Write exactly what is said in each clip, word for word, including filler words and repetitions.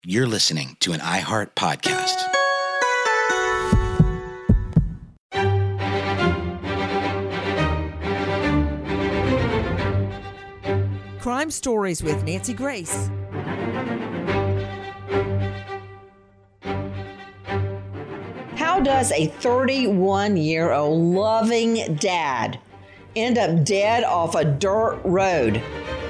You're listening to an iHeart podcast. Crime Stories with Nancy Grace. How does a thirty-one-year-old loving dad end up dead off a dirt road?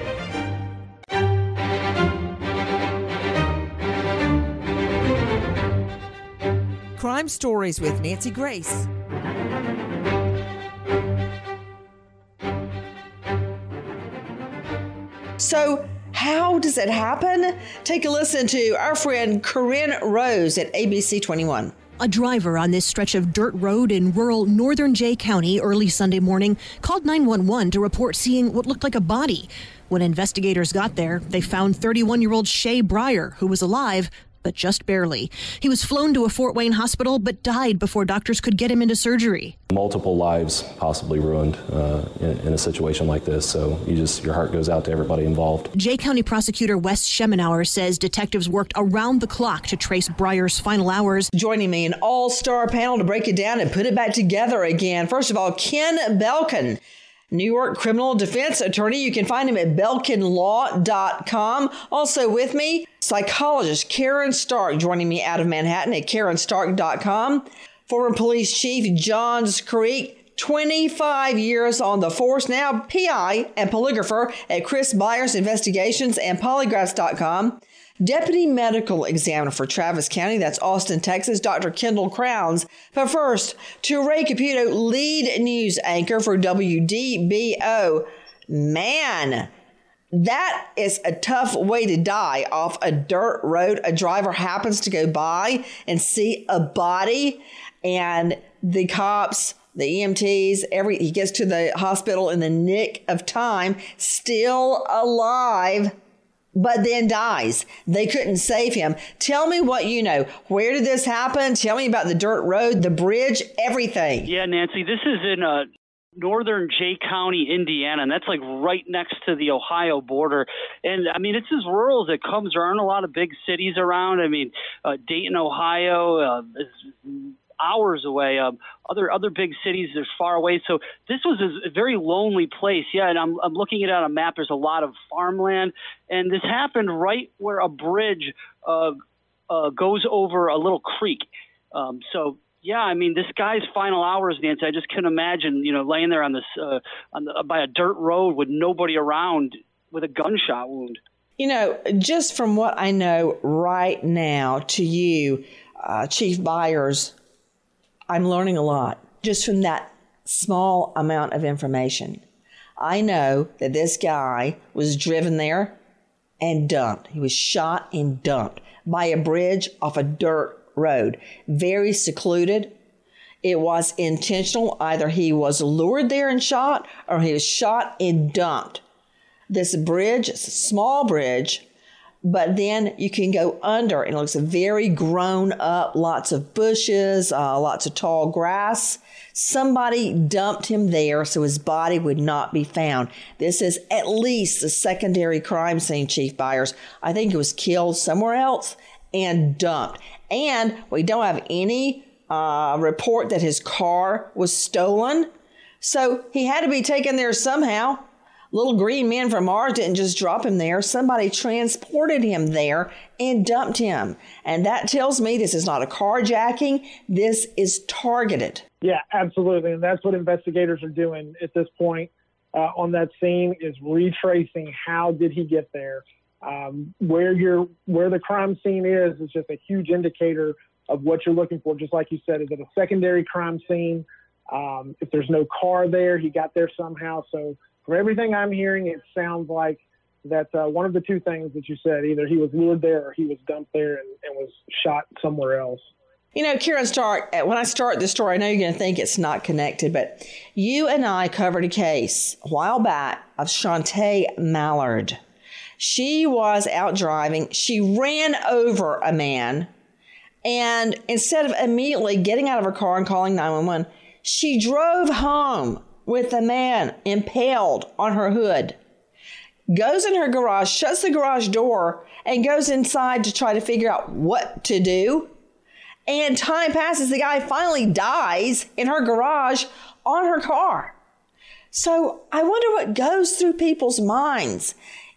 Crime Stories with Nancy Grace. So, how does it happen? Take a listen to our friend Corinne Rose at A B C twenty-one. A driver on this stretch of dirt road in rural northern Jay County early Sunday morning called nine one one to report seeing what looked like a body. When investigators got there, they found thirty-one-year-old Shay Breyer, who was alive, but just barely. He was flown to a Fort Wayne hospital, but died before doctors could get him into surgery. Multiple lives possibly ruined uh, in, in a situation like this, so you just your heart goes out to everybody involved. Jay County Prosecutor Wes Schemenauer says detectives worked around the clock to trace Breyer's final hours. Joining me, an all-star panel to break it down and put it back together again. First of all, Ken Belkin, New York criminal defense attorney. You can find him at belkin law dot com. Also with me, psychologist Karen Stark, joining me out of Manhattan at karen stark dot com. Former police chief John Creek, twenty-five years on the force, now P I and polygrapher at Chris Byers Investigations and polygraphs dot com. Deputy medical examiner for Travis County, that's Austin, Texas, Doctor Kendall Crowns. But first, to Ray Caputo, lead news anchor for W D B O. Man, that is a tough way to die off a dirt road. A driver happens to go by and see a body, and the cops, the E M Ts, every he gets to the hospital in the nick of time, still alive, but then dies. They couldn't save him. Tell me what you know. Where did this happen? Tell me about the dirt road, the bridge, everything. Yeah, Nancy, this is in uh, northern Jay County, Indiana, and that's like right next to the Ohio border. And I mean, it's as rural as it comes. There aren't a lot of big cities around. I mean, uh, Dayton, Ohio uh, is hours away. Um, other other big cities are far away. So this was a, a very lonely place. Yeah, and I'm I'm looking at it on a map. There's a lot of farmland, and this happened right where a bridge uh, uh, goes over a little creek. Um, so yeah, I mean, this guy's final hours, Nancy, I just couldn't imagine, you know, laying there on this uh, on the, by a dirt road with nobody around with a gunshot wound. You know, just from what I know right now to you, uh, Chief Byers, I'm learning a lot just from that small amount of information. I know that this guy was driven there and dumped. He was shot and dumped by a bridge off a dirt road. Very secluded. It was intentional. Either he was lured there and shot, or he was shot and dumped. This bridge, it's a small bridge, but then you can go under, and it looks very grown up, lots of bushes, uh, lots of tall grass. Somebody dumped him there so his body would not be found. This is at least a secondary crime scene, Chief Byers. I think he was killed somewhere else and dumped. And we don't have any uh, report that his car was stolen. So he had to be taken there somehow. Little green man from Mars didn't just drop him there. Somebody transported him there and dumped him. And that tells me this is not a carjacking. This is targeted. Yeah, absolutely. And that's what investigators are doing at this point uh, on that scene, is retracing how did he get there. Um, where you're, where the crime scene is is just a huge indicator of what you're looking for. Just like you said, is it a secondary crime scene? Um, if there's no car there, he got there somehow. So from everything I'm hearing, it sounds like that uh, one of the two things that you said, either he was lured there or he was dumped there and, and was shot somewhere else. You know, Karen Stark, when I start this story, I know you're going to think it's not connected, but you and I covered a case a while back of Shantae Mallard. She was out driving. She ran over a man, and instead of immediately getting out of her car and calling nine one one, she drove home with a man impaled on her hood. goes in her garage, shuts the garage door, and goes inside to try to figure out what to do. And time passes. The guy finally dies in her garage on her car. So I wonder what goes through people's minds.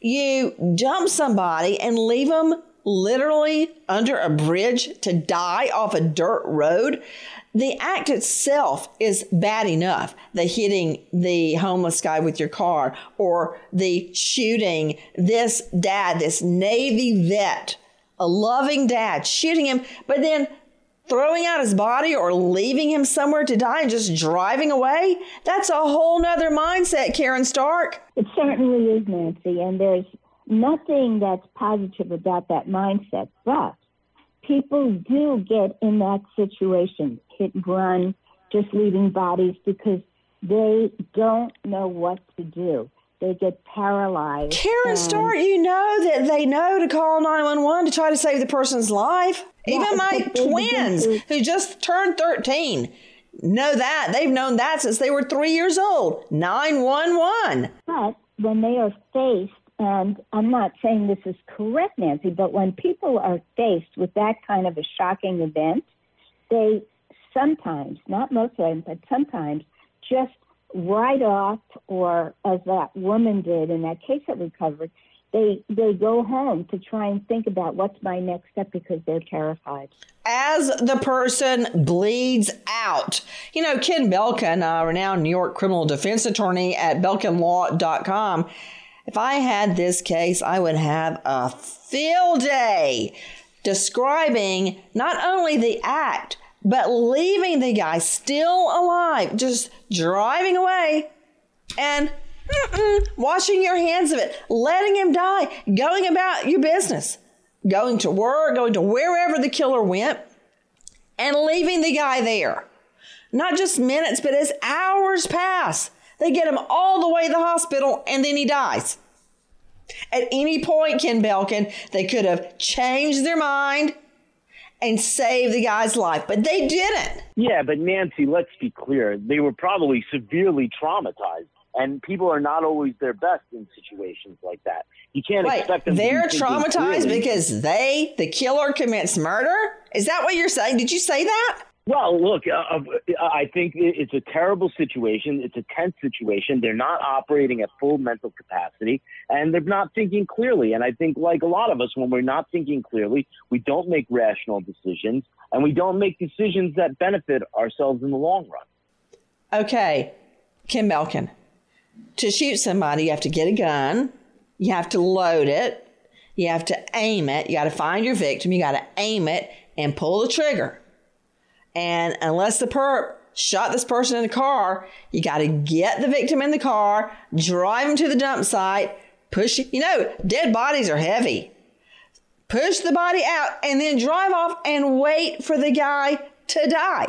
You dump somebody and leave them literally under a bridge to die off a dirt road. The act itself is bad enough. The hitting the homeless guy with your car, or the shooting this dad, this Navy vet, a loving dad, shooting him, but then throwing out his body or leaving him somewhere to die and just driving away. That's a whole nother mindset, Karen Stark. It certainly is, Nancy, and there's nothing that's positive about that mindset, but people do get in that situation, hit and run, just leaving bodies, because they don't know what to do. They get paralyzed. Karen and, Stark, you know that they know to call nine one one to try to save the person's life. Yeah, Even my twins, to, who just turned thirteen, know that. They've known that since they were three years old. nine one one. But when they are faced, and I'm not saying this is correct, Nancy, but when people are faced with that kind of a shocking event, they sometimes, not most of them, but sometimes just write off, or as that woman did in that case that we covered, they they go home to try and think about what's my next step because they're terrified. As the person bleeds out. You know, Ken Belkin, a renowned New York criminal defense attorney at belkin law dot com, if I had this case, I would have a field day describing not only the act, but leaving the guy still alive, just driving away and mm-mm, washing your hands of it, letting him die, going about your business, going to work, going to wherever the killer went, and leaving the guy there. Not just minutes, but as hours pass, they get him all the way to the hospital, and then he dies. At any point, Ken Belkin, they could have changed their mind and save the guy's life, but they didn't. Yeah, but Nancy, let's be clear. They were probably severely traumatized, and people are not always their best in situations like that. You can't Wait, expect them they're to be traumatized clearly. Because they, the killer, commits murder? Is that what you're saying? Did you say that? Well, look, uh, I think it's a terrible situation. It's a tense situation. They're not operating at full mental capacity, and they're not thinking clearly. And I think, like a lot of us, when we're not thinking clearly, we don't make rational decisions, and we don't make decisions that benefit ourselves in the long run. Okay, Ken Belkin, to shoot somebody, you have to get a gun, you have to load it, you have to aim it, you got to find your victim, you got to aim it and pull the trigger. And unless the perp shot this person in the car, you got to get the victim in the car, drive him to the dump site, push, you know, dead bodies are heavy. Push the body out and then drive off and wait for the guy to die.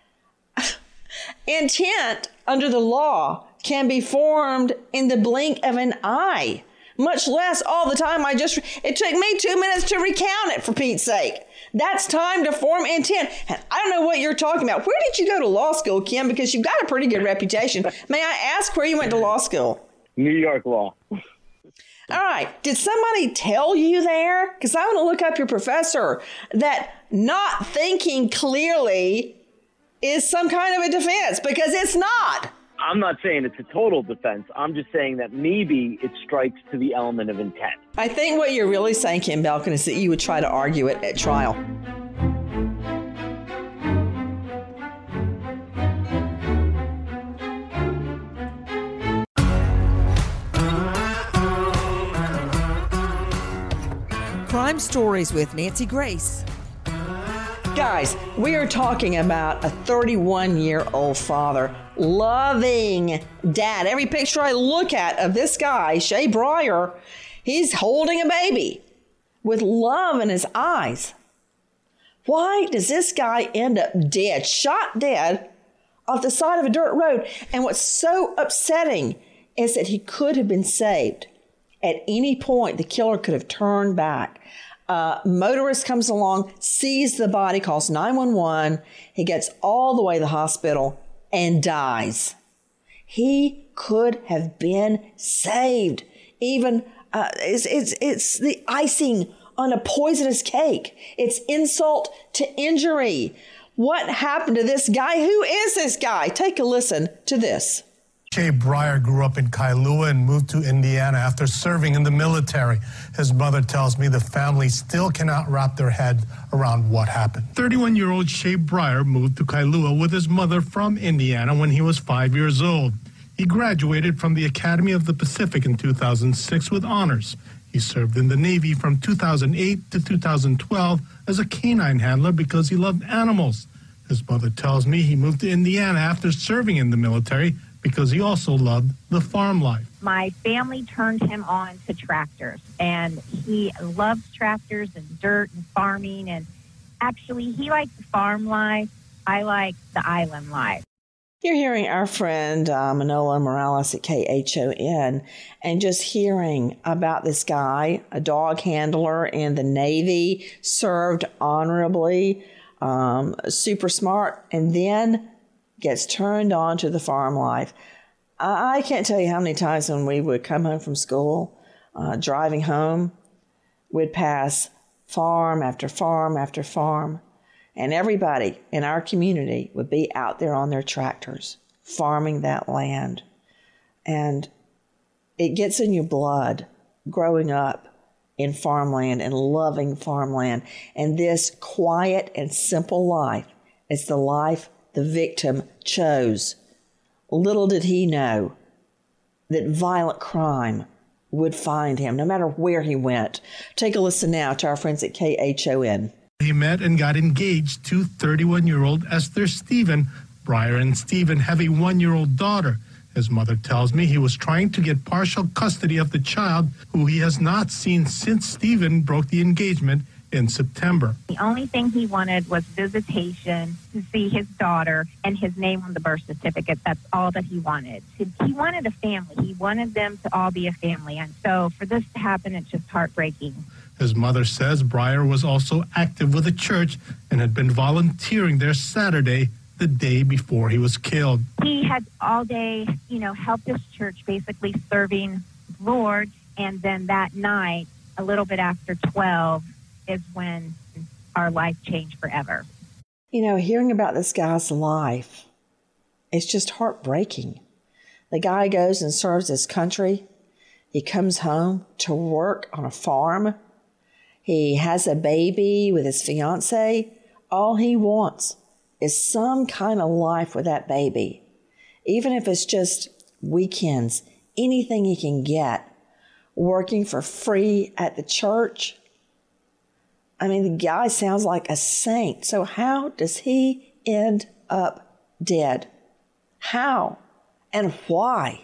Intent under the law can be formed in the blink of an eye, much less all the time. I just, it took me two minutes to recount it, for Pete's sake. That's time to form intent. And I don't know what you're talking about. Where did you go to law school, Kim? Because you've got a pretty good reputation. May I ask where you went to law school? New York law. All right. Did somebody tell you there? Because I want to look up your professor that not thinking clearly is some kind of a defense, because it's not. I'm not saying it's a total defense. I'm just saying that maybe it strikes to the element of intent. I think what you're really saying, Ken Belkin, is that you would try to argue it at trial. Crime Stories with Nancy Grace. Guys, we are talking about a thirty-one-year-old father, loving dad. Every picture I look at of this guy, Shay Breyer, he's holding a baby with love in his eyes. Why does this guy end up dead, shot dead off the side of a dirt road? And what's so upsetting is that he could have been saved. At any point, the killer could have turned back. Uh, motorist comes along, sees the body, calls nine one one. He gets all the way to the hospital and dies. He could have been saved even uh, it's, it's, it's the icing on a poisonous cake. It's insult to injury. What happened to this guy? Who is this guy? Take a listen to this. Shay Breyer grew up in Kailua and moved to Indiana after serving in the military. His mother tells me the family still cannot wrap their head around what happened. thirty-one-year-old Shay Breyer moved to Kailua with his mother from Indiana when he was five years old. He graduated from the Academy of the Pacific in two thousand six with honors. He served in the Navy from two thousand eight to two thousand twelve as a canine handler because he loved animals. His mother tells me he moved to Indiana after serving in the military because he also loved the farm life. My family turned him on to tractors, and he loves tractors and dirt and farming, and actually he likes the farm life. I like the island life. You're hearing our friend uh, Manola Morales at K H O N, and just hearing about this guy, a dog handler in the Navy, served honorably, um, super smart, and then gets turned on to the farm life. I, I can't tell you how many times when we would come home from school, uh, driving home, we'd pass farm after farm after farm. And everybody in our community would be out there on their tractors, farming that land. And it gets in your blood growing up in farmland and loving farmland. And this quiet and simple life is the life the victim chose. Little did he know that violent crime would find him, no matter where he went. Take a listen now to our friends at K H O N. He met and got engaged to thirty-one-year-old Esther Stephen. Breyer and Stephen have a one-year-old daughter. His mother tells me he was trying to get partial custody of the child, who he has not seen since Stephen broke the engagement in September. The only thing he wanted was visitation to see his daughter and his name on the birth certificate. That's all that he wanted. He wanted a family. He wanted them to all be a family. And so for this to happen, it's just heartbreaking. His mother says Breyer was also active with the church and had been volunteering there Saturday, the day before he was killed. He had all day, you know, helped his church, basically serving the Lord. And then that night, a little bit after twelve, is when our life changed forever. You know, hearing about this guy's life, it's just heartbreaking. The guy goes and serves his country. He comes home to work on a farm. He has a baby with his fiance. All he wants is some kind of life with that baby. Even if it's just weekends, anything he can get, working for free at the church. I mean, the guy sounds like a saint. So how does he end up dead? How and why?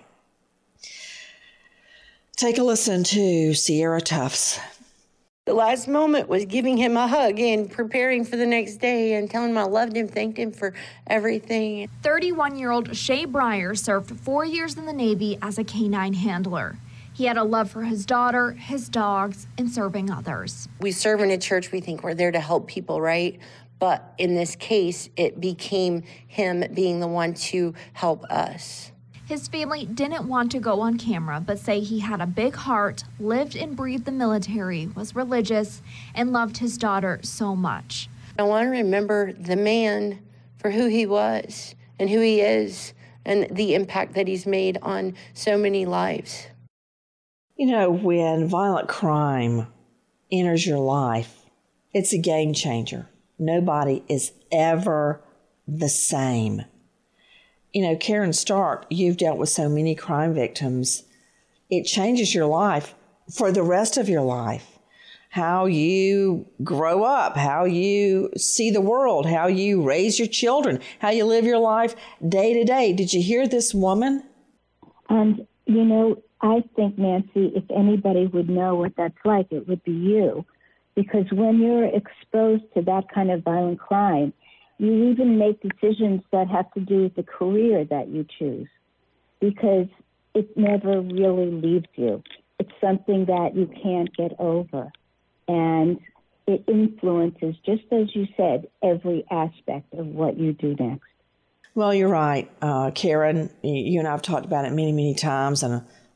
Take a listen to Sierra Tufts. The last moment was giving him a hug and preparing for the next day and telling him I loved him, thanked him for everything. thirty-one-year-old Shay Breyer served four years in the Navy as a canine handler. He had a love for his daughter, his dogs, and serving others. We serve in a church, we think we're there to help people, right? But in this case, it became him being the one to help us. His family didn't want to go on camera, but say he had a big heart, lived and breathed the military, was religious, and loved his daughter so much. I want to remember the man for who he was and who he is and the impact that he's made on so many lives. You know, when violent crime enters your life, it's a game changer. Nobody is ever the same. You know, Karen Stark, you've dealt with so many crime victims. It changes your life for the rest of your life. How you grow up, how you see the world, how you raise your children, how you live your life day to day. Did you hear this woman? And, you know, I think, Nancy, if anybody would know what that's like, it would be you. Because when you're exposed to that kind of violent crime, you even make decisions that have to do with the career that you choose, because it never really leaves you. It's something that you can't get over. And it influences, just as you said, every aspect of what you do next. Well, you're right, uh, Karen. You and I have talked about it many, many times, and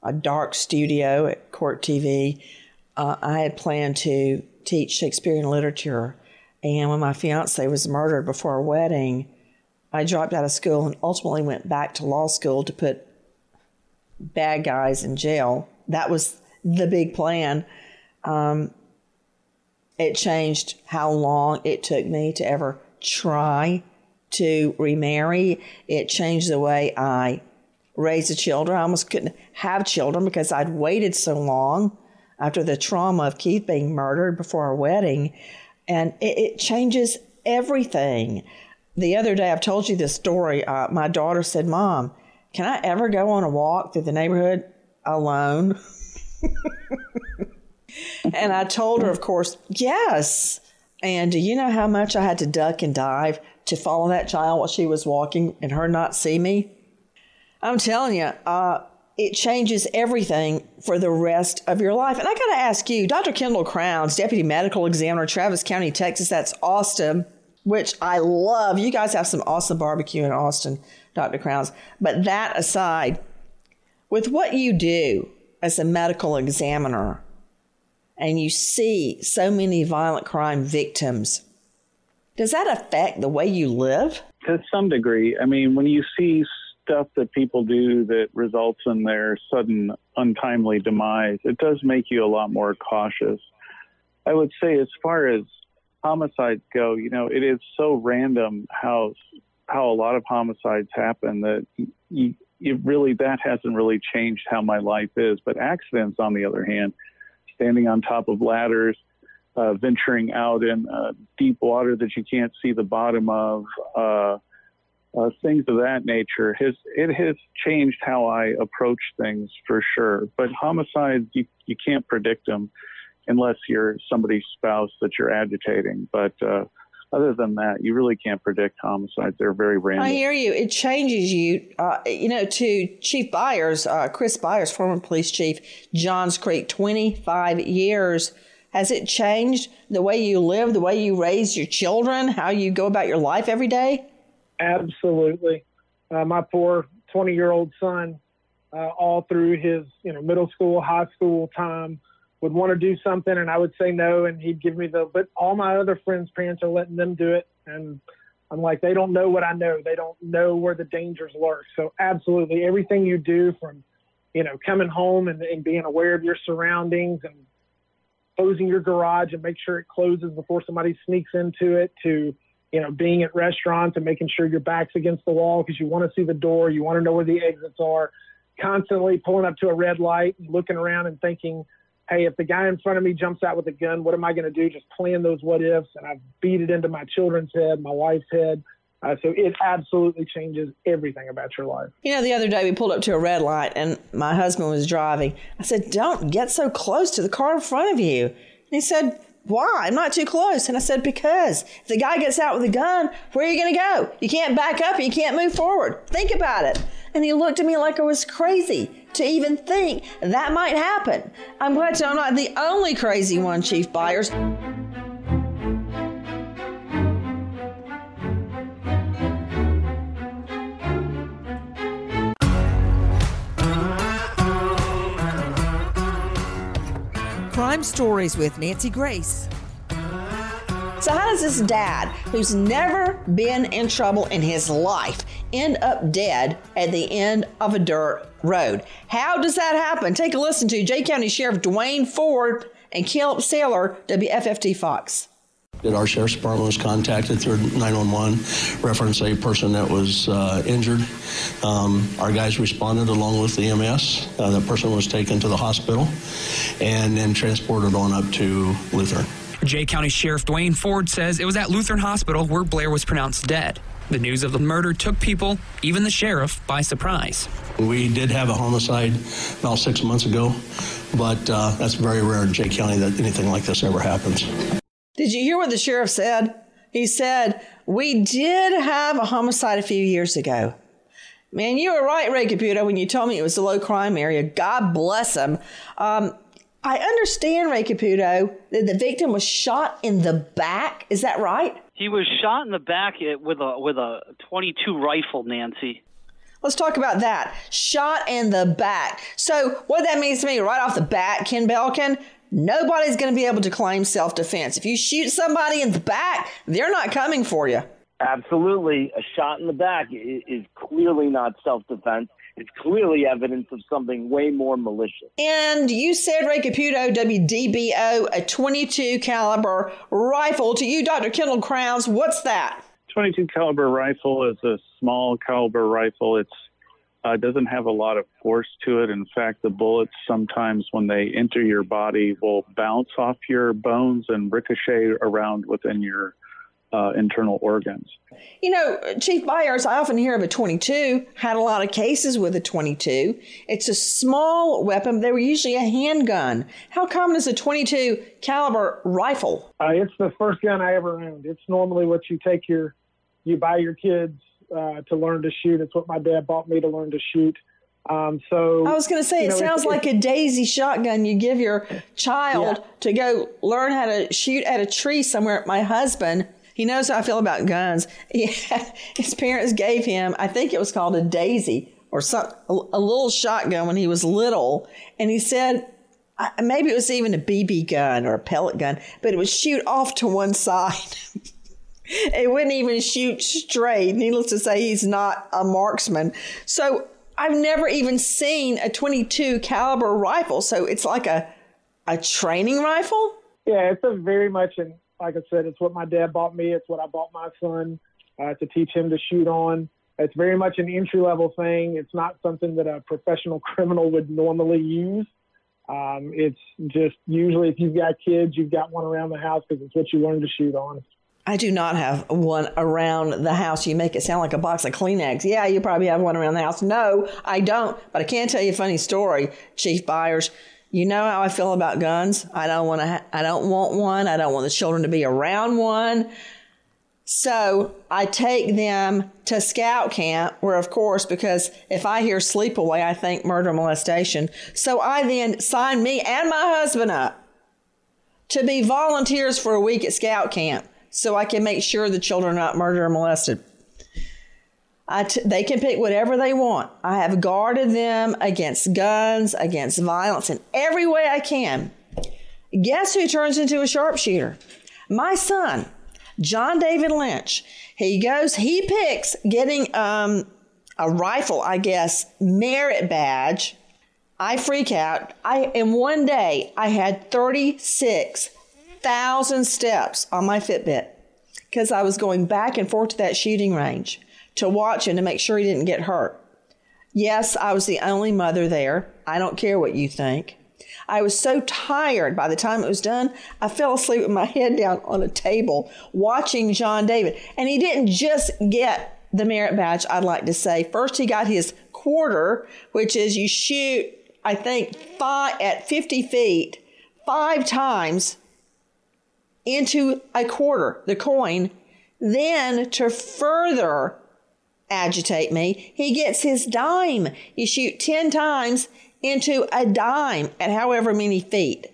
a dark studio at Court T V. Uh, I had planned to teach Shakespearean literature. And when my fiance was murdered before our wedding, I dropped out of school and ultimately went back to law school to put bad guys in jail. That was the big plan. Um, it changed how long it took me to ever try to remarry. It changed the way I raised the children. I almost couldn't have children because I'd waited so long after the trauma of Keith being murdered before our wedding. And it, it changes everything. The other day, I've told you this story. Uh, my daughter said, Mom, can I ever go on a walk through the neighborhood alone? And I told her, of course, yes. And do you know how much I had to duck and dive to follow that child while she was walking and her not see me? I'm telling you, uh, it changes everything for the rest of your life. And I got to ask you, Doctor Kendall Crowns, Deputy Medical Examiner, Travis County, Texas, that's Austin, which I love. You guys have some awesome barbecue in Austin, Doctor Crowns. But that aside, with what you do as a medical examiner, and you see so many violent crime victims, does that affect the way you live? To some degree. I mean, when you see stuff that people do that results in their sudden untimely demise, it does make you a lot more cautious. I would say as far as homicides go, you know, it is so random how how a lot of homicides happen that you, you really, that hasn't really changed how my life is. But accidents, on the other hand, standing on top of ladders, uh, venturing out in uh, deep water that you can't see the bottom of, uh, Uh, things of that nature, has it has changed how I approach things for sure. But homicides, you, you can't predict them unless you're somebody's spouse that you're agitating. But uh, other than that, you really can't predict homicides. They're very random. I hear you. It changes you. Uh, you know, to Chief Byers, uh, Chris Byers, former police chief, Johns Creek, twenty-five years. Has it changed the way you live, the way you raise your children, how you go about your life every day? Absolutely. Uh, my poor twenty-year-old son, uh, all through his you know middle school, high school time, would want to do something, and I would say no, and he'd give me the, but all my other friends' parents are letting them do it, and I'm like, they don't know what I know. They don't know where the dangers lurk. So absolutely, everything you do from, you know, coming home and, and being aware of your surroundings and closing your garage and make sure it closes before somebody sneaks into it, to you know, being at restaurants and making sure your back's against the wall because you want to see the door, you want to know where the exits are, constantly pulling up to a red light and looking around and thinking, hey, if the guy in front of me jumps out with a gun, what am I going to do? Just plan those what ifs. And I've beat it into my children's head, my wife's head. Uh, so it absolutely changes everything about your life. You know, the other day we pulled up to a red light and my husband was driving. I said, don't get so close to the car in front of you. And he said, why? I'm not too close. And I said, because if the guy gets out with a gun, where are you going to go? You can't back up and you can't move forward. Think about it. And he looked at me like I was crazy to even think that might happen. I'm glad to know I'm not the only crazy one, Chief Byers. Crime Stories with Nancy Grace. So how does this dad, who's never been in trouble in his life, end up dead at the end of a dirt road? How does that happen? Take a listen to Jay County Sheriff Dwayne Ford and Caleb Saylor, W F F T Fox. Our Sheriff's Department was contacted through nine one one, reference a person that was uh, injured. Um, our guys responded along with the E M S. Uh, the person was taken to the hospital and then transported on up to Lutheran. Jay County Sheriff Dwayne Ford says it was at Lutheran Hospital where Blair was pronounced dead. The news of the murder took people, even the sheriff, by surprise. We did have a homicide about six months ago, but uh, that's very rare in Jay County that anything like this ever happens. Did you hear what the sheriff said? He said, we did have a homicide a few years ago. Man, you were right, Ray Caputo, when you told me it was a low crime area. God bless him. Um, I understand, Ray Caputo, that the victim was shot in the back. Is that right? He was shot in the back with a with a twenty-two rifle, Nancy. Let's talk about that. Shot in the back. So what that means to me right off the bat, Ken Belkin, nobody's going to be able to claim self-defense. If you shoot somebody in the back, they're not coming for you. Absolutely. A shot in the back is clearly not self-defense. It's clearly evidence of something way more malicious. And you said, Ray Caputo, W D B O, a twenty-two caliber rifle. To you, Doctor Kendall Crowns, what's that? twenty-two caliber rifle is a small caliber rifle. It's uh, doesn't have a lot of force to it. In fact, the bullets sometimes when they enter your body will bounce off your bones and ricochet around within your uh, internal organs. You know, Chief Byers, I often hear of a twenty-two, had a lot of cases with a twenty-two. It's a small weapon. They were usually a handgun. How common is a twenty-two caliber rifle? Uh, it's the first gun I ever owned. It's normally what you take your, you buy your kids uh, to learn to shoot. It's what my dad bought me to learn to shoot. Um, so I was going to say, it know, sounds like a Daisy shotgun you give your child yeah. to go learn how to shoot at a tree somewhere. My husband, he knows how I feel about guns. He had, his parents gave him, I think it was called a Daisy or some, a, a little shotgun when he was little. And he said, maybe it was even a B B gun or a pellet gun, but it would shoot off to one side. It wouldn't even shoot straight. Needless to say, he's not a marksman. So I've never even seen a twenty-two caliber rifle. So it's like a, a training rifle? Yeah, it's a very much an, like I said, it's what my dad bought me. It's what I bought my son uh, to teach him to shoot on. It's very much an entry-level thing. It's not something that a professional criminal would normally use. Um, it's just usually if you've got kids, you've got one around the house because it's what you learn to shoot on. I do not have one around the house. You make it sound like a box of Kleenex. Yeah, you probably have one around the house. No, I don't. But I can tell you a funny story, Chief Byers. You know how I feel about guns. I don't want to. Ha- I don't want one. I don't want the children to be around one. So I take them to scout camp, where, of course, because if I hear sleepaway, I think murder molestation. So I then sign me and my husband up to be volunteers for a week at scout camp, so I can make sure the children are not murdered or molested. I t- they can pick whatever they want. I have guarded them against guns, against violence in every way I can. Guess who turns into a sharpshooter? My son, John David Lynch. He goes, he picks getting um, a rifle, I guess, merit badge. I freak out. I in one day, I had thirty-six thousand steps on my Fitbit because I was going back and forth to that shooting range to watch him to make sure he didn't get hurt. Yes, I was the only mother there. I don't care what you think. I was so tired by the time it was done, I fell asleep with my head down on a table watching John David. And he didn't just get the merit badge, I'd like to say. First, he got his quarter, which is you shoot, I think, five, at fifty feet, five times into a quarter, the coin. Then to further agitate me, he gets his dime. You shoot ten times into a dime at however many feet.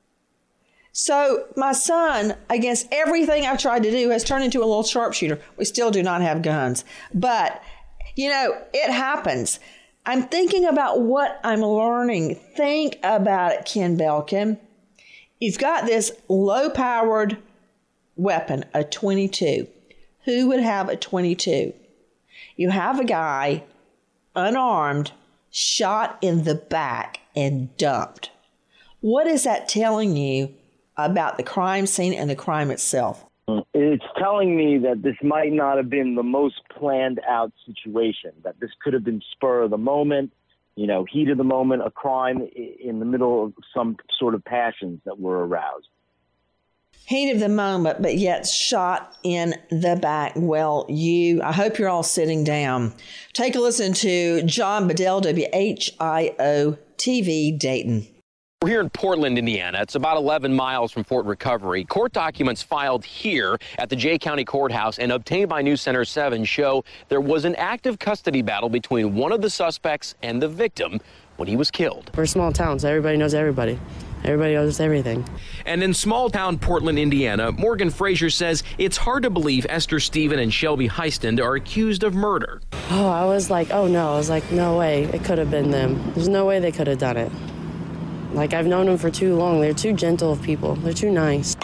So my son, against everything I've tried to do, has turned into a little sharpshooter. We still do not have guns. But, you know, it happens. I'm thinking about what I'm learning. Think about it, Ken Belkin. You've got this low-powered weapon, a twenty-two. Who would have a twenty-two? You have a guy, unarmed, shot in the back and dumped. What is that telling you about the crime scene and the crime itself? It's telling me that this might not have been the most planned out situation, that this could have been spur of the moment, you know, heat of the moment, a crime in the middle of some sort of passions that were aroused. Heat of the moment, but yet shot in the back. Well, you, I hope you're all sitting down. Take a listen to John Bedell, W H I O T V, Dayton. We're here in Portland, Indiana. It's about eleven miles from Fort Recovery. Court documents filed here at the Jay County Courthouse and obtained by News Center seven show there was an active custody battle between one of the suspects and the victim when he was killed. We're a small town, so everybody knows everybody. Everybody knows everything. And in small-town Portland, Indiana, Morgan Fraser says it's hard to believe Esther Stephen and Shelby Heistand are accused of murder. Oh, I was like, oh no. I was like, no way. It could have been them. There's no way they could have done it. Like, I've known them for too long. They're too gentle of people. They're too nice.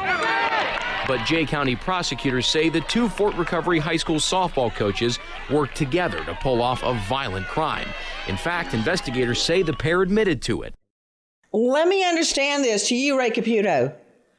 But Jay County prosecutors say the two Fort Recovery High School softball coaches worked together to pull off a violent crime. In fact, investigators say the pair admitted to it. Let me understand this to you, Ray Caputo.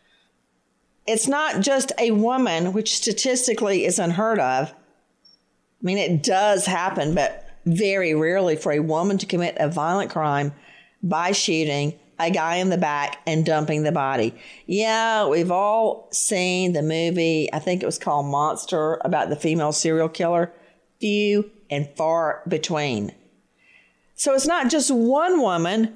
It's not just a woman, which statistically is unheard of. I mean, it does happen, but very rarely for a woman to commit a violent crime by shooting a guy in the back and dumping the body. Yeah, we've all seen the movie, I think it was called Monster, about the female serial killer. Few and far between. So it's not just one woman,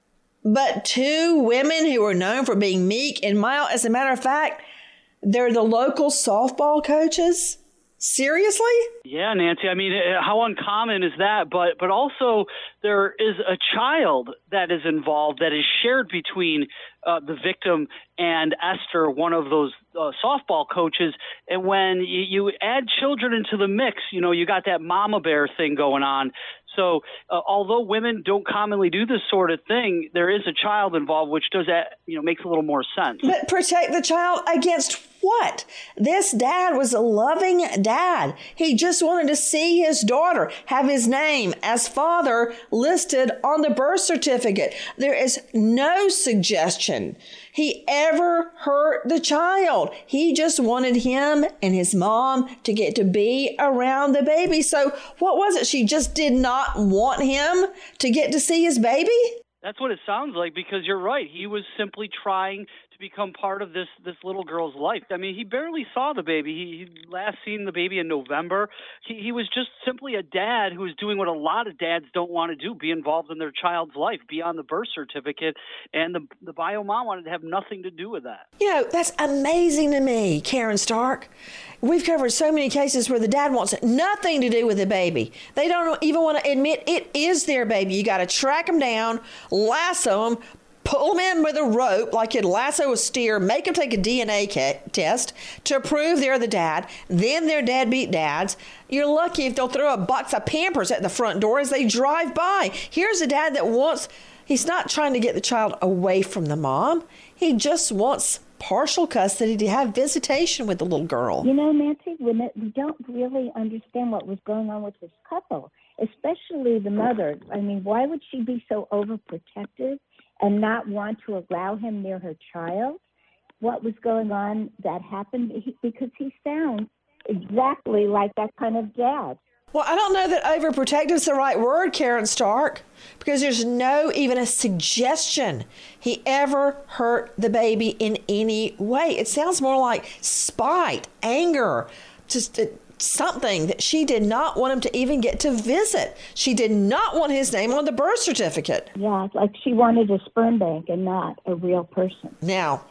but two women who are known for being meek and mild. As a matter of fact, they're the local softball coaches. Seriously? Yeah, Nancy. I mean, how uncommon is that? But but also there is a child that is involved that is shared between uh, the victim and Esther, one of those uh, softball coaches. And when you, you add children into the mix, you know, you got that mama bear thing going on. So uh, although women don't commonly do this sort of thing, there is a child involved, which does that, you know, makes a little more sense. But protect the child against what? This dad was a loving dad. He just wanted to see his daughter have his name as father listed on the birth certificate. There is no suggestion he ever hurt the child. He just wanted him and his mom to get to be around the baby. So what was it? She just did not want him to get to see his baby? That's what it sounds like, because you're right. He was simply trying to become part of this this little girl's life. I mean, he barely saw the baby. He, he last seen the baby in November. He, he was just simply a dad who was doing what a lot of dads don't want to do, be involved in their child's life, be on the birth certificate. And the, the bio mom wanted to have nothing to do with that. You know, that's amazing to me, Karen Stark. We've covered so many cases where the dad wants nothing to do with the baby. They don't even want to admit it is their baby. You got to track them down, lasso them, pull them in with a rope like you'd lasso a steer, make them take a D N A test to prove they're the dad. Then they're deadbeat dads. You're lucky if they'll throw a box of Pampers at the front door as they drive by. Here's a dad that wants, he's not trying to get the child away from the mom. He just wants partial custody to have visitation with the little girl. You know, Nancy, we don't really understand what was going on with this couple, especially the mother. I mean, why would she be so overprotective and not want to allow him near her child? What was going on that happened? He, because he sounds exactly like that kind of dad. Well, I don't know that overprotective is the right word, Karen Stark, because there's no even a suggestion he ever hurt the baby in any way. It sounds more like spite, anger, just uh, something that she did not want him to even get to visit. She did not want his name on the birth certificate. Yeah, like she wanted a sperm bank and not a real person. Now,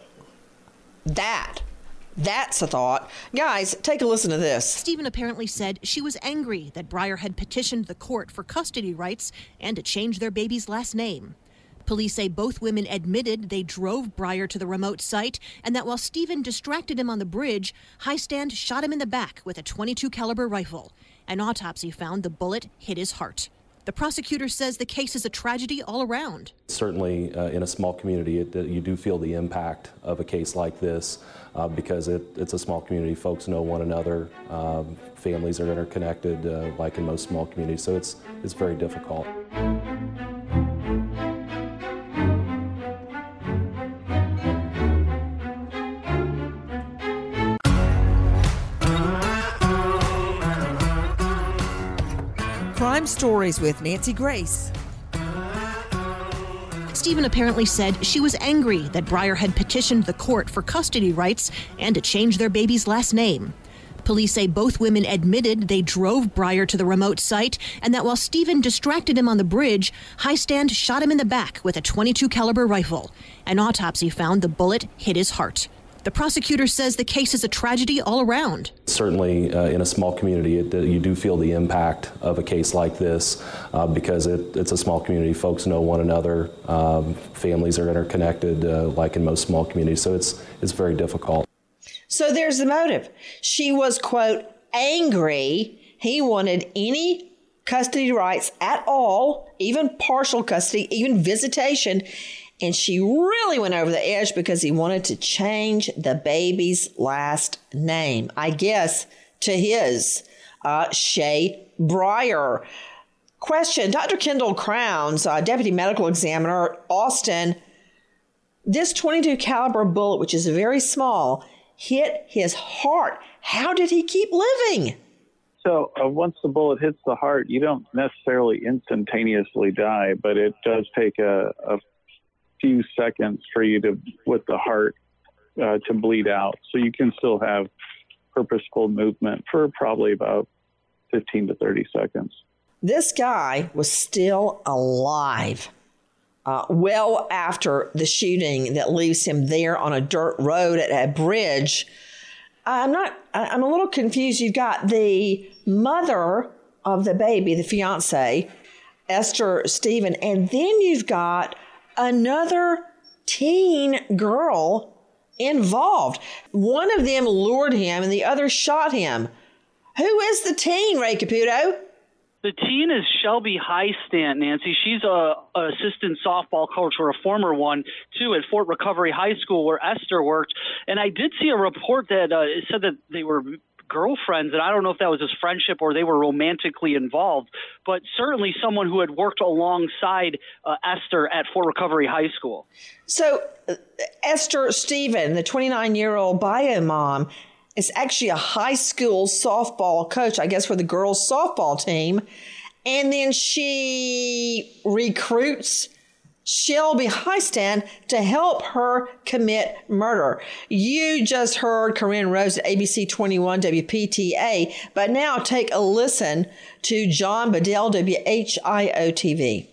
that... That's a thought. Guys, take a listen to this. Stephen apparently said she was angry that Breyer had petitioned the court for custody rights and to change their baby's last name. Police say both women admitted they drove Breyer to the remote site and that while Stephen distracted him on the bridge, Heistand shot him in the back with a twenty-two caliber rifle. An autopsy found the bullet hit his heart. The prosecutor says the case is a tragedy all around. Certainly uh, in a small community, it, you do feel the impact of a case like this uh, because it, it's a small community. Folks know one another. Um, families are interconnected uh, like in most small communities, so it's, it's very difficult. Crime Stories with Nancy Grace. Stephen apparently said she was angry that Breyer had petitioned the court for custody rights and to change their baby's last name. Police say both women admitted they drove Breyer to the remote site and that while Stephen distracted him on the bridge, Heistand shot him in the back with a twenty-two caliber rifle. An autopsy found the bullet hit his heart. The prosecutor says the case is a tragedy all around. Certainly uh, in a small community, it, you do feel the impact of a case like this uh, because it, it's a small community. Folks know one another. Um, families are interconnected uh, like in most small communities. So it's, it's very difficult. So there's the motive. She was, quote, angry. He wanted any custody rights at all, even partial custody, even visitation. And she really went over the edge because he wanted to change the baby's last name, I guess, to his, uh, Shay Breyer. Question, Doctor Kendall Crowns, uh, Deputy Medical Examiner, Austin, this twenty-two caliber bullet, which is very small, hit his heart. How did he keep living? So uh, once the bullet hits the heart, you don't necessarily instantaneously die, but it does take a, a few seconds for you to, with the heart, uh, to bleed out. So you can still have purposeful movement for probably about fifteen to thirty seconds. This guy was still alive uh, well after the shooting that leaves him there on a dirt road at a bridge. I'm not, I'm a little confused. You've got the mother of the baby, the fiance, Esther Stephen, and then you've got another teen girl involved. One of them lured him and the other shot him. Who is the teen, Ray Caputo? The teen is Shelby Highstand, Nancy. She's a, a assistant softball coach, or a former one, too, at Fort Recovery High School where Esther worked. And I did see a report that uh, it said that they were girlfriends, and I don't know if that was his friendship or they were romantically involved, but certainly someone who had worked alongside uh, Esther at Fort Recovery High School. So uh, Esther Stephen, the twenty-nine-year-old bio mom, is actually a high school softball coach, I guess, for the girls' softball team. And then she recruits Shelby Highstand to help her commit murder. You just heard Corinne Rose at A B C twenty-one W P T A, but now take a listen to John Bedell, W H I O T V.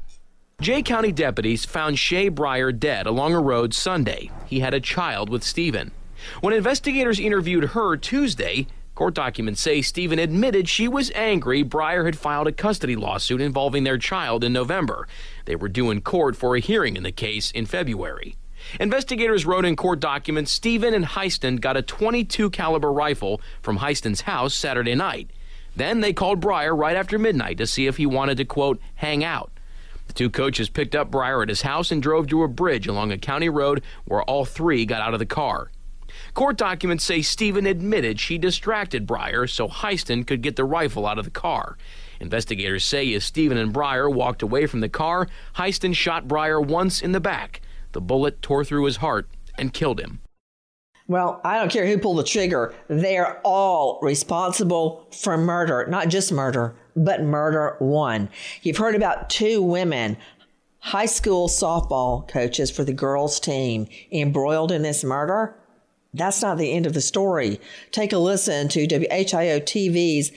Jay County deputies found Shay Breyer dead along a road Sunday. He had a child with Stephen. When investigators interviewed her Tuesday, court documents say Stephen admitted she was angry Breyer had filed a custody lawsuit involving their child in November. They were due in court for a hearing in the case in February. Investigators wrote in court documents Stephen and Highstand got a twenty-two caliber rifle from Highstand's house Saturday night. Then they called Breyer right after midnight to see if he wanted to, quote, hang out. The two coaches picked up Breyer at his house and drove to a bridge along a county road where all three got out of the car. Court documents say Stephen admitted she distracted Breyer so Highstand could get the rifle out of the car. Investigators say as Stephen and Breyer walked away from the car, Highstand shot Breyer once in the back. The bullet tore through his heart and killed him. Well, I don't care who pulled the trigger. They're all responsible for murder, not just murder, but murder one. You've heard about two women, high school softball coaches for the girls' team, embroiled in this murder. That's not the end of the story. Take a listen to W H I O T V's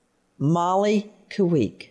Molly Kuweek.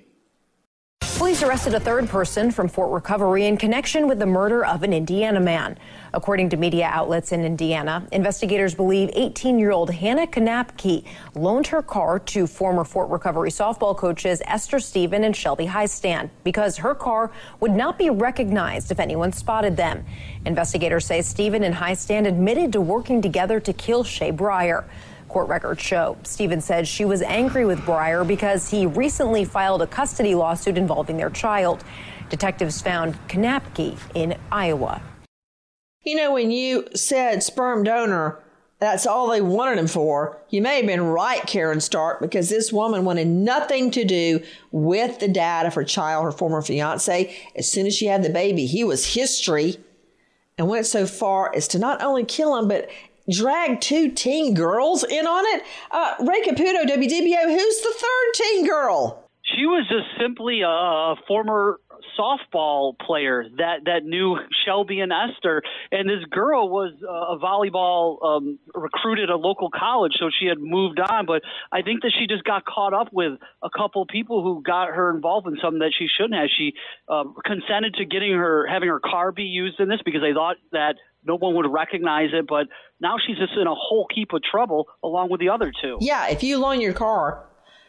Police arrested a third person from Fort Recovery in connection with the murder of an Indiana man. According to media outlets in Indiana, investigators believe eighteen-year-old Hannah Knapke loaned her car to former Fort Recovery softball coaches Esther Stephen and Shelby Highstand because her car would not be recognized if anyone spotted them. Investigators say Stephen and Highstand admitted to working together to kill Shay Breyer. Court records show Stephen said she was angry with Breyer because he recently filed a custody lawsuit involving their child. Detectives found Knapke in Iowa. You know, when you said sperm donor, that's all they wanted him for, you may have been right, Karen Stark, because this woman wanted nothing to do with the dad of her child, her former fiance. As soon as she had the baby, he was history, and went so far as to not only kill him, but drag two teen girls in on it. Uh, Ray Caputo, W D B O, who's the third teen girl? She was just simply a former softball player that, that knew Shelby and Esther. And this girl was a volleyball um, recruited at a local college, so she had moved on. But I think that she just got caught up with a couple people who got her involved in something that she shouldn't have. She uh, consented to getting her having her car be used in this because they thought that no one would recognize it, but now she's just in a whole heap of trouble along with the other two. Yeah, if you loan your car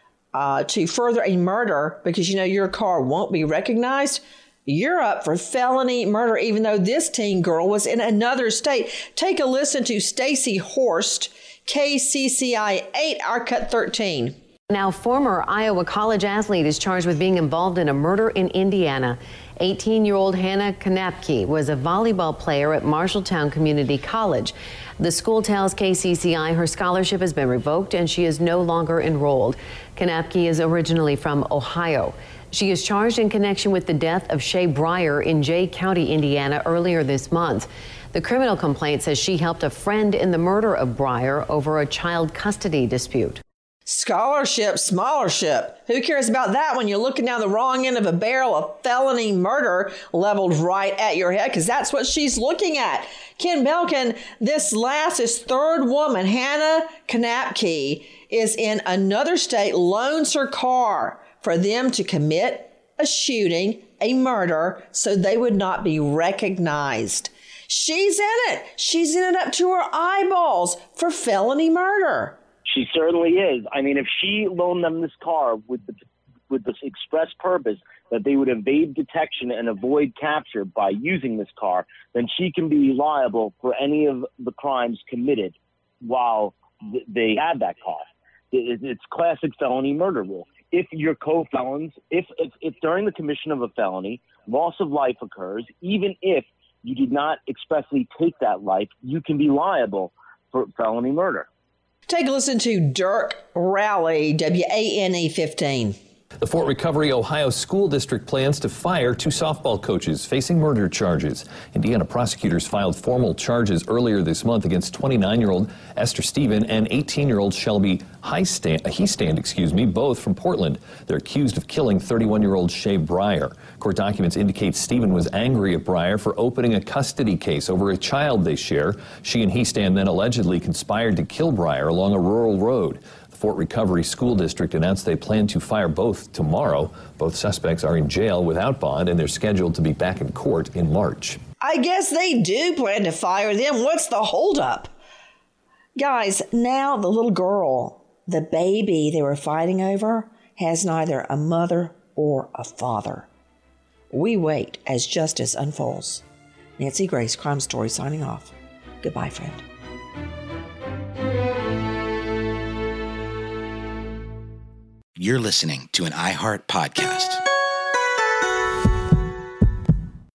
uh, to further a murder because you know your car won't be recognized, you're up for felony murder, even though this teen girl was in another state. Take a listen to Stacey Horst, K C C I eight, our Cut thirteen. Now, former Iowa College athlete is charged with being involved in a murder in Indiana. eighteen-year-old Hannah Kanapke was a volleyball player at Marshalltown Community College. The school tells K C C I her scholarship has been revoked and she is no longer enrolled. Kanapke is originally from Ohio. She is charged in connection with the death of Shay Breyer in Jay County, Indiana, earlier this month. The criminal complaint says she helped a friend in the murder of Breyer over a child custody dispute. Scholarship, smallership. Who cares about that when you're looking down the wrong end of a barrel of felony murder leveled right at your head? Because that's what she's looking at. Ken Belkin, this last, this third woman, Hannah Kanapke, is in another state, loans her car for them to commit a shooting, a murder, so they would not be recognized. She's in it. She's in it up to her eyeballs for felony murder. She certainly is. I mean, if she loaned them this car with the with this express purpose that they would evade detection and avoid capture by using this car, then she can be liable for any of the crimes committed while th- they had that car. It, it's classic felony murder rule. If your co-felons, if, if, if during the commission of a felony, loss of life occurs, even if you did not expressly take that life, you can be liable for felony murder. Take a listen to Dirk Rowley, W A N E fifteen. The Fort Recovery, Ohio School District plans to fire two softball coaches facing murder charges. Indiana prosecutors filed formal charges earlier this month against twenty-nine-year-old Esther Stephen and eighteen-year-old Shelby Heistand, Heistand, excuse me, both from Portland. They're accused of killing thirty-one-year-old Shay Breyer. Court documents indicate Stephen was angry at Breyer for opening a custody case over a child they share. She and Heistand then allegedly conspired to kill Breyer along a rural road. Fort Recovery School District announced they plan to fire both tomorrow. Both suspects are in jail without bond, and they're scheduled to be back in court in March. I guess they do plan to fire them. What's the holdup? Guys, now the little girl, the baby they were fighting over, has neither a mother or a father. We wait as justice unfolds. Nancy Grace, Crime Story, signing off. Goodbye, friend. You're listening to an iHeart podcast.